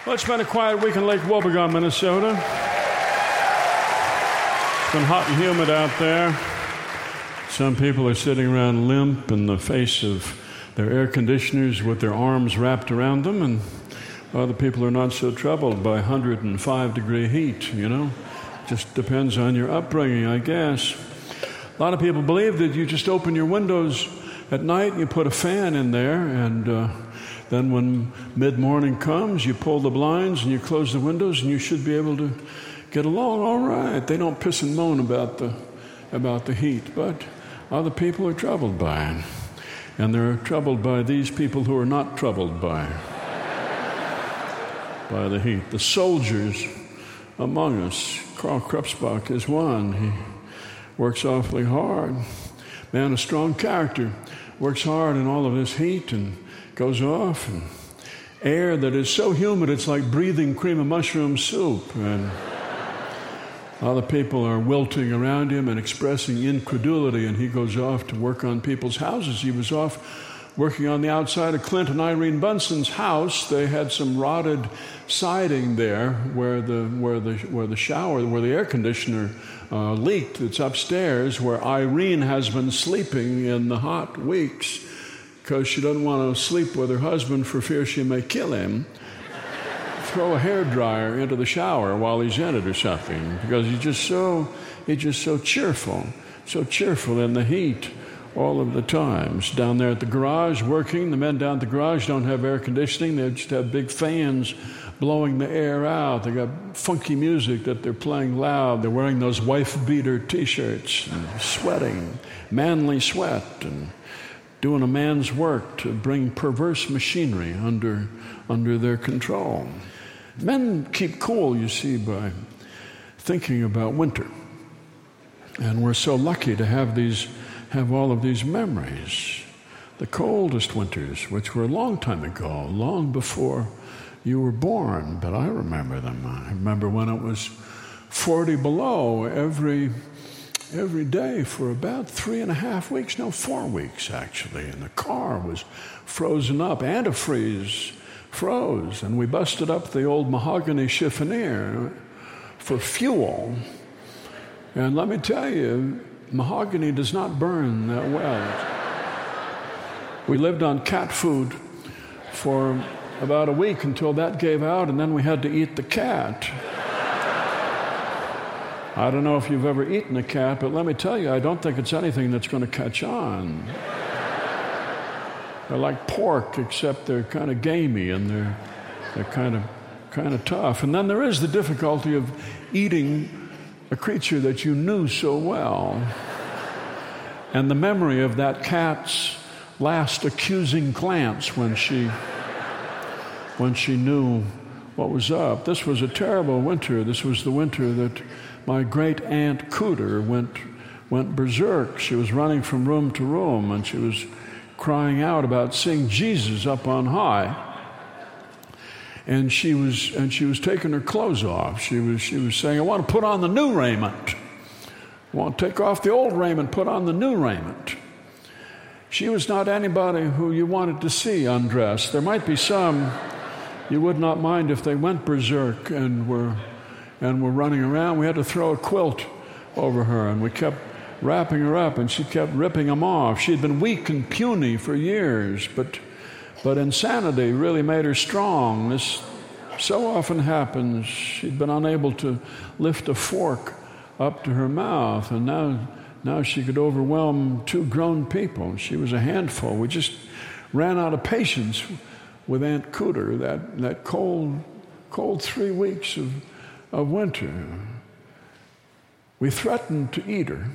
Well, it's been a quiet week in Lake Wobegon, Minnesota. It's been hot and humid out there. Some people are sitting around limp in the face of their air conditioners with their arms wrapped around them, and other people are not so troubled by 105-degree heat, you know. Just depends on your upbringing, I guess. A lot of people believe that you just open your windows at night and you put a fan in there, and then when mid-morning comes, you pull the blinds and you close the windows and you should be able to get along all right. They don't piss and moan about the heat, but other people are troubled by it. And they're troubled by these people who are not troubled by the heat. The soldiers among us, Carl Krupsbach is one. He works awfully hard. Man of strong character, works hard in all of this heat and goes off. And air that is so humid it's like breathing cream of mushroom soup. And other people are wilting around him and expressing incredulity, and he goes off to work on people's houses. He was off working on the outside of Clint and Irene Bunson's house. They had some rotted siding there where the air conditioner leaked. It's upstairs where Irene has been sleeping in the hot weeks because she doesn't want to sleep with her husband for fear she may kill him. Throw a hairdryer into the shower while he's in it or something, because he's just so cheerful in the heat all of the times. Down there at the garage working, the men down at the garage don't have air conditioning. They just have big fans blowing the air out. They got funky music that they're playing loud. They're wearing those wife-beater T-shirts and sweating, manly sweat, and doing a man's work to bring perverse machinery under their control. Men keep cool, you see, by thinking about winter. And we're so lucky to have all of these memories. The coldest winters, which were a long time ago, long before you were born, but I remember them. I remember when it was 40 below every day for about 3.5 weeks, 4 weeks actually, and the car was frozen up. Antifreeze froze, and we busted up the old mahogany chiffonier for fuel. And let me tell you, mahogany does not burn that well. We lived on cat food for about a week until that gave out, and then we had to eat the cat. I don't know if you've ever eaten a cat, but let me tell you, I don't think it's anything that's going to catch on. They're like pork, except they're kind of gamey and they're kind of tough. And then there is the difficulty of eating a creature that you knew so well. And the memory of that cat's last accusing glance when she knew what was up. This was a terrible winter. This was the winter that my great aunt Cooter went berserk. She was running from room to room, and she was crying out about seeing Jesus up on high. And she was taking her clothes off. She was saying, "I want to put on the new raiment. I want to take off the old raiment, put on the new raiment." She was not anybody who you wanted to see undressed. There might be some you would not mind if they went berserk and were running around. We had to throw a quilt over her, and we kept wrapping her up, and she kept ripping them off. She had been weak and puny for years, but insanity really made her strong. This so often happens. She'd been unable to lift a fork up to her mouth, and now she could overwhelm 2 grown people. She was a handful. We just ran out of patience with Aunt Cooter that cold 3 weeks of winter. We threatened to eat her.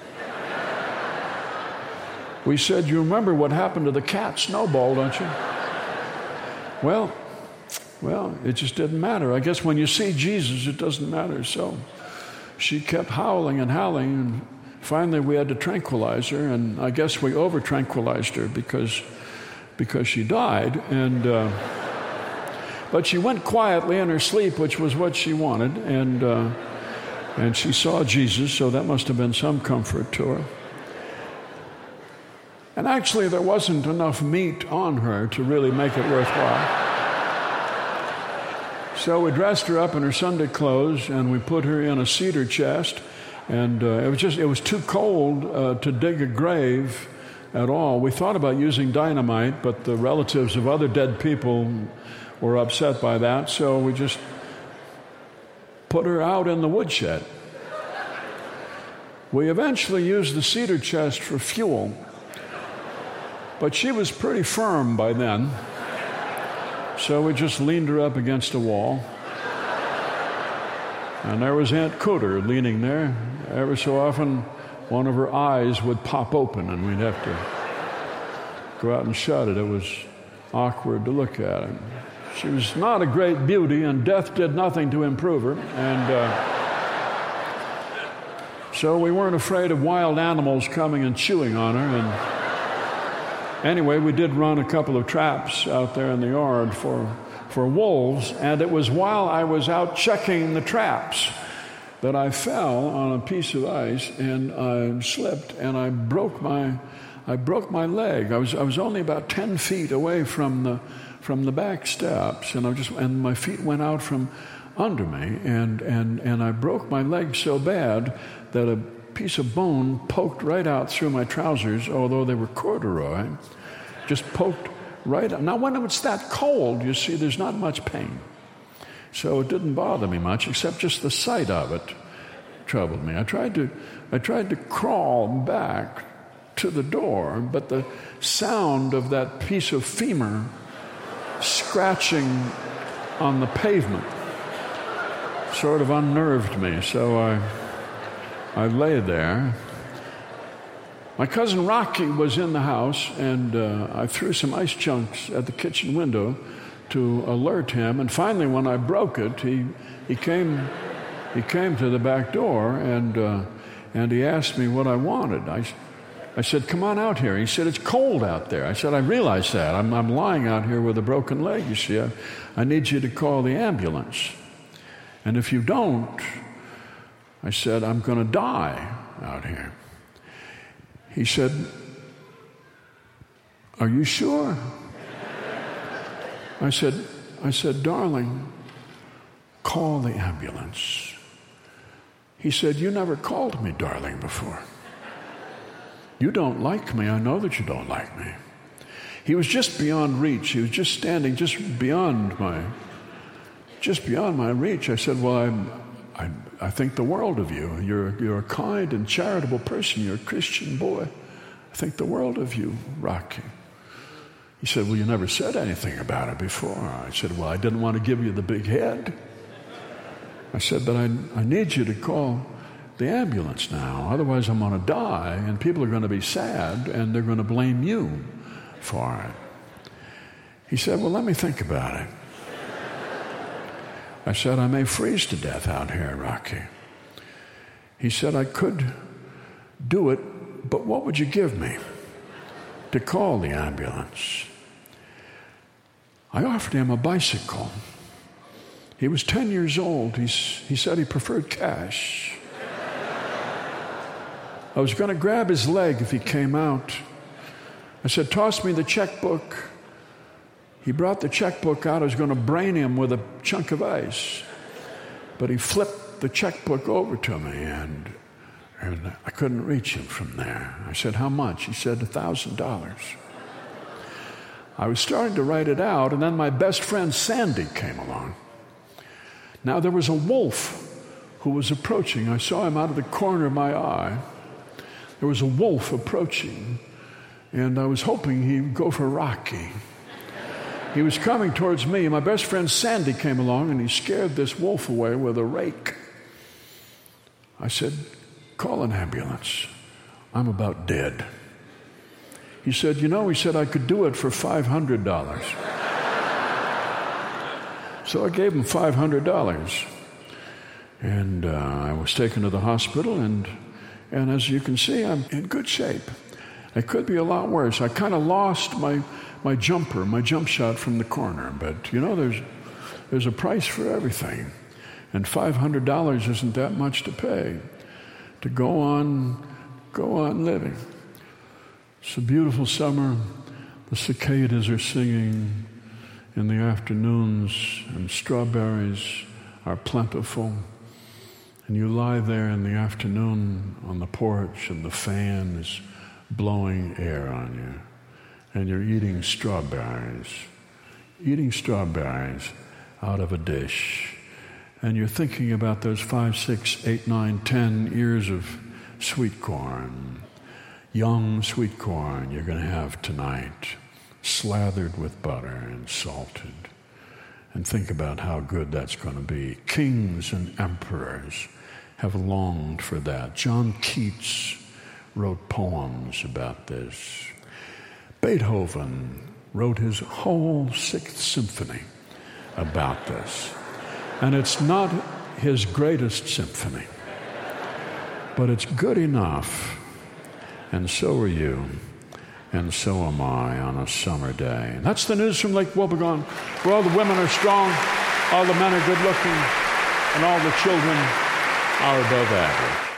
We said, "You remember what happened to the cat Snowball, don't you?" Well, it just didn't matter. I guess when you see Jesus, it doesn't matter. So she kept howling and howling, and finally we had to tranquilize her, and I guess we over-tranquilized her because she died. But she went quietly in her sleep, which was what she wanted, and she saw Jesus, so that must have been some comfort to her. And actually, there wasn't enough meat on her to really make it worthwhile. So we dressed her up in her Sunday clothes, and we put her in a cedar chest. And it was too cold to dig a grave at all. We thought about using dynamite, but the relatives of other dead people were upset by that, so we just put her out in the woodshed. We eventually used the cedar chest for fuel, but she was pretty firm by then, so we just leaned her up against a wall. And there was Aunt Cooter leaning there. Every so often, one of her eyes would pop open, and we'd have to go out and shut it. It was awkward to look at. And she was not a great beauty, and death did nothing to improve her. And so we weren't afraid of wild animals coming and chewing on her. And anyway, we did run a couple of traps out there in the yard for wolves, and it was while I was out checking the traps that I fell on a piece of ice, and I slipped, and I broke my leg. I was only about 10 feet away from the back steps, and my feet went out from under me, and I broke my leg so bad that a piece of bone poked right out through my trousers, although they were corduroy, just poked right out. Now, when it's that cold, you see, there's not much pain. So it didn't bother me much, except just the sight of it troubled me. I tried to crawl back to the door, but the sound of that piece of femur scratching on the pavement sort of unnerved me. So I lay there. My cousin Rocky was in the house, and I threw some ice chunks at the kitchen window to alert him. And finally, when I broke it, he came to the back door, and he asked me what I wanted. I said, "Come on out here." He said, "It's cold out there." I said, "I realize that. I'm lying out here with a broken leg, you see. I need you to call the ambulance. And if you don't," I said, "I'm going to die out here." He said, "Are you sure?" I said, "Darling, call the ambulance." He said, "You never called me darling before. You don't like me. I know that you don't like me." He was just beyond reach. He was just standing just beyond my reach. I said, "Well, I think the world of you. You're a kind and charitable person. You're a Christian boy. I think the world of you, Rocky." He said, "Well, you never said anything about it before." I said, "Well, I didn't want to give you the big head." I said, "But I need you to call the ambulance now. Otherwise, I'm going to die, and people are going to be sad, and they're going to blame you for it." He said, "Well, let me think about it." I said, "I may freeze to death out here, Rocky." He said, "I could do it, but what would you give me to call the ambulance?" I offered him a bicycle. He was 10 years old. He said he preferred cash. I was going to grab his leg if he came out. I said, "Toss me the checkbook." He brought the checkbook out. I was going to brain him with a chunk of ice. But he flipped the checkbook over to me, and I couldn't reach him from there. I said, "How much?" He said, $1,000. I was starting to write it out, and then my best friend Sandy came along. Now, there was a wolf who was approaching. I saw him out of the corner of my eye. There was a wolf approaching, and I was hoping he'd go for Rocky. He was coming towards me. My best friend Sandy came along, and he scared this wolf away with a rake. I said, "Call an ambulance. I'm about dead." He said, he said, "I could do it for $500. So I gave him $500. And I was taken to the hospital, and as you can see, I'm in good shape. It could be a lot worse. I kind of lost my jump shot from the corner. But, there's a price for everything. And $500 isn't that much to pay to go on living. It's a beautiful summer. The cicadas are singing, in the afternoons, and strawberries are plentiful. And you lie there in the afternoon on the porch, and the fan is blowing air on you. And you're eating strawberries out of a dish. And you're thinking about those 5, 6, 8, 9, 10 ears of sweet corn, young sweet corn you're going to have tonight, slathered with butter and salted. And think about how good that's going to be. Kings and emperors have longed for that. John Keats wrote poems about this. Beethoven wrote his whole Sixth Symphony about this. And it's not his greatest symphony, but it's good enough. And so are you, and so am I on a summer day. And that's the news from Lake Wobegon, where all the women are strong, all the men are good looking, and all the children are above average.